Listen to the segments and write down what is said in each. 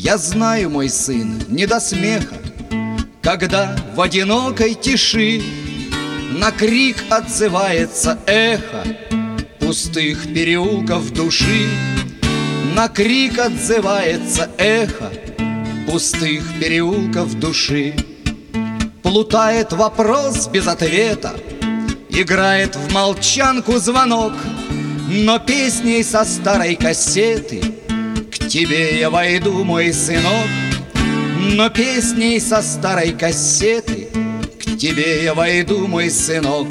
Я знаю, мой сын, не до смеха, когда в одинокой тиши на крик отзывается эхо пустых переулков души. На крик отзывается эхо пустых переулков души. Плутает вопрос без ответа, играет в молчанку звонок, но песней со старой кассеты к тебе я войду, мой сынок. Но песней со старой кассеты к тебе я войду, мой сынок.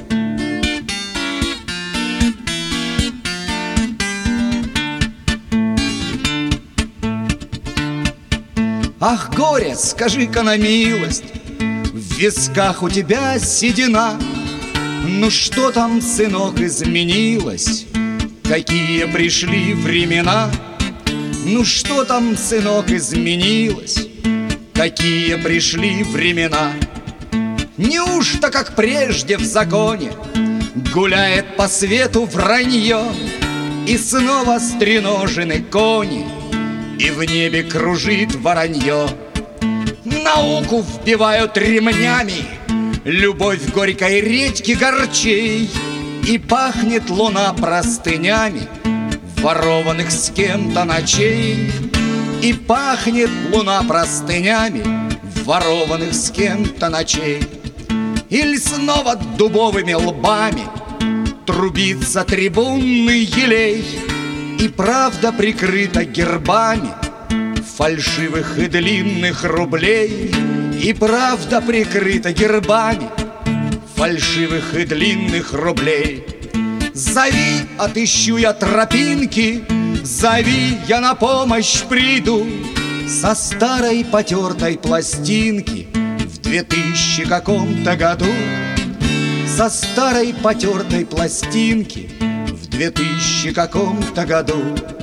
Ах, горе, скажи-ка на милость, в висках у тебя седина. Ну что там, сынок, изменилось? Какие пришли времена? Ну что там, сынок, изменилось? Какие пришли времена? Неужто, как прежде в законе, гуляет по свету вранье, и снова стреножены кони, и в небе кружит воронье? Науку вбивают ремнями, любовь горькой редьки горчей, и пахнет луна простынями ворованных с кем-то ночей. И пахнет луна простынями ворованных с кем-то ночей. Или снова дубовыми лбами трубится трибунный елей, и правда прикрыта гербами фальшивых и длинных рублей. И правда прикрыта гербами фальшивых и длинных рублей. Зови, отыщу я тропинки, зови, я на помощь приду. Со старой потертой пластинки в 2000 каком-то году. Со старой потертой пластинки в 2000 каком-то году.